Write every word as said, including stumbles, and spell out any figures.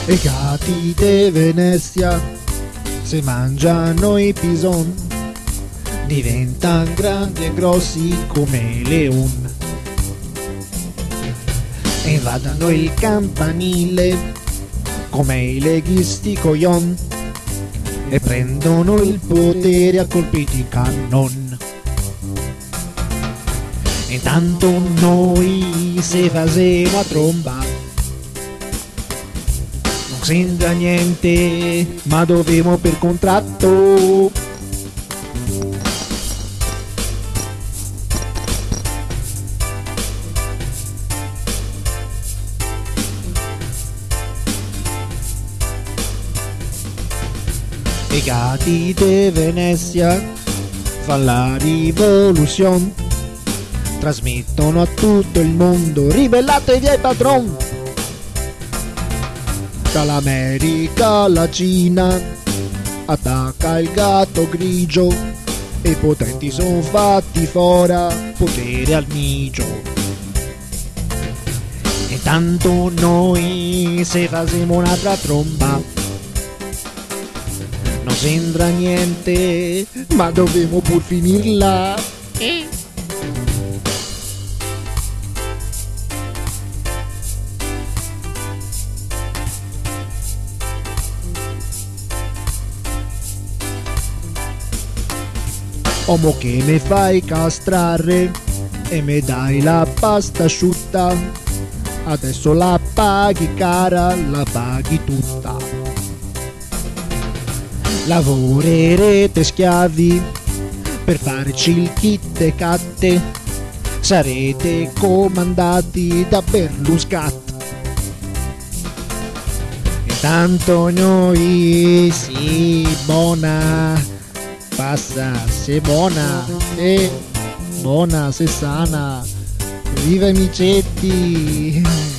I gatti di Venezia, se mangiano i pison, diventano grandi e grossi come i leoni. E invadano il campanile come i leghisti coglion e prendono il potere a colpi di cannon. Intanto noi se facemo a tromba, non sembra niente, ma dovemo per contratto. I gatti di Venezia fanno la rivoluzione, trasmettono a tutto il mondo: ribellatevi ai padron. Dall'America alla Cina attacca il gatto grigio e i potenti sono fatti fora, potere al migio. E tanto noi se facciamo un'altra tromba, non sembra niente, ma dovevo pur finirla. Eh. Omo che mi fai castrare e mi dai la pasta asciutta, adesso la paghi cara, la paghi tutta. Lavorerete schiavi per farci il kit e catte, sarete comandati da Berluscat. Intanto noi, sì, buona, passa, sei buona, e buona, sei sana, viva i micetti.